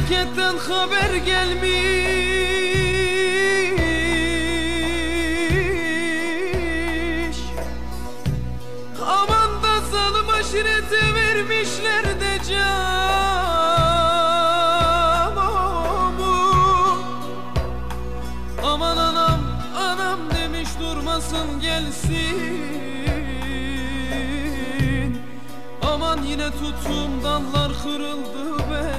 memleketten haber gelmiş. Aman da zalim aşirete vermişler de canımı. Aman anam, anam demiş durmasın gelsin. Aman yine tuttum dallar kırıldı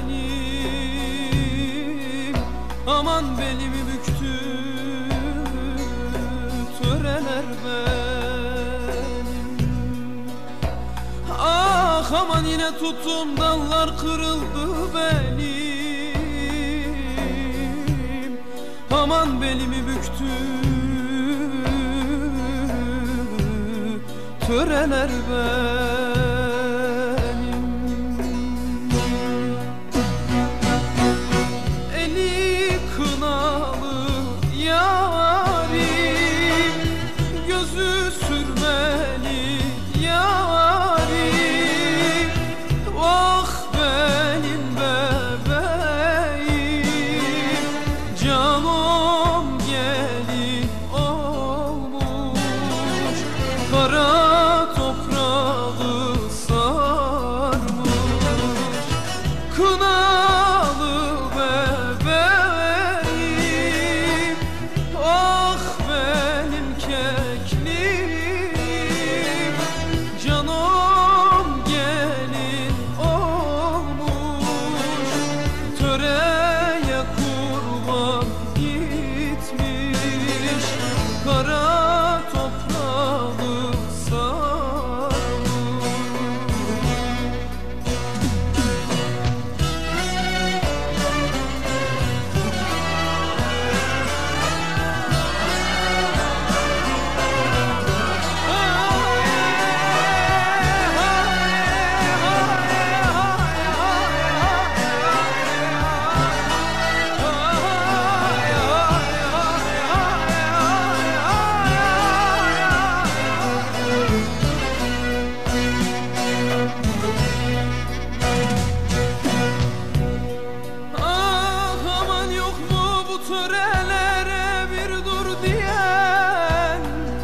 benim. Aman belimi büktü töreler benim. Ah aman yine tuttum dallar kırıldı benim. Aman belimi büktü töreler benim. Kara toprağı sarmış kınalı bebeğim. Ah benim keklim, canım gelin olmuş. Töreye kurban gitmiş kara törelere bir dur diyen.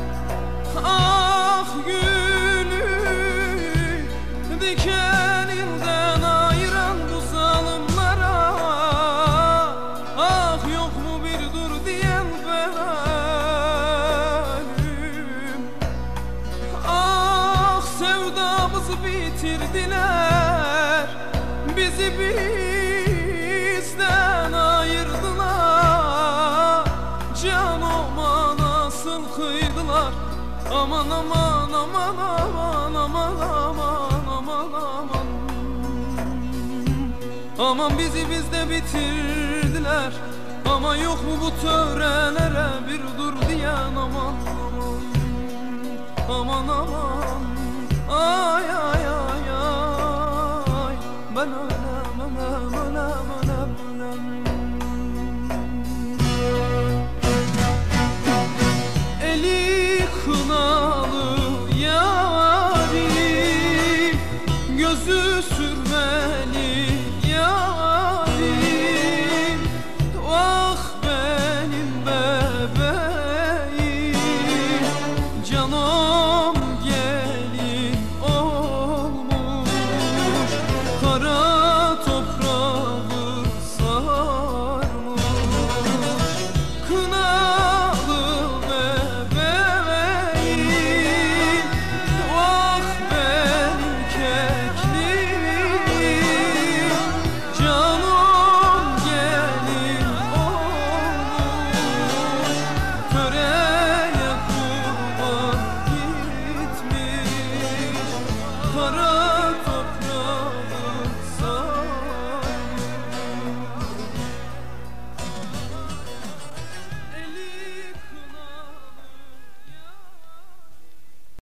Ah gülü dikeninden ayıran bu zalimlara. Ah yok mu bir dur diyen benim. Ah sevdamızı bitirdiler, bizi bizden ayırdılar. Canıma nasıl kıydılar. Aman aman aman aman aman aman aman aman. Aman bizi bizde bitirdiler. Ama yok mu bu törelere bir dur diyen. Aman aman aman aman. Ay ay ay ay, ben